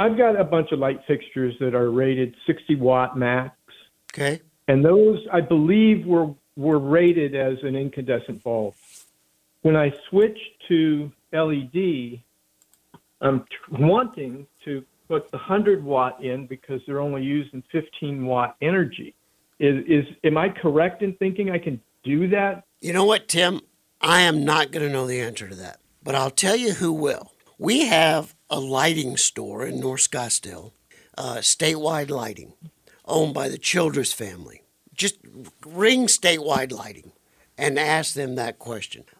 I've got a bunch of light fixtures that are rated 60 watt max, Okay. and those I believe were rated as an incandescent bulb. When I switched to LED, I'm wanting to put the 100 watt in because they're only using 15 watt energy. Am I correct in thinking I can do that? You know what, Tim? I am not going to know the answer to that, but I'll tell you who will. We have a lighting store in North Scottsdale, Statewide Lighting, owned by the Childress family. Just ring Statewide Lighting and ask them that question.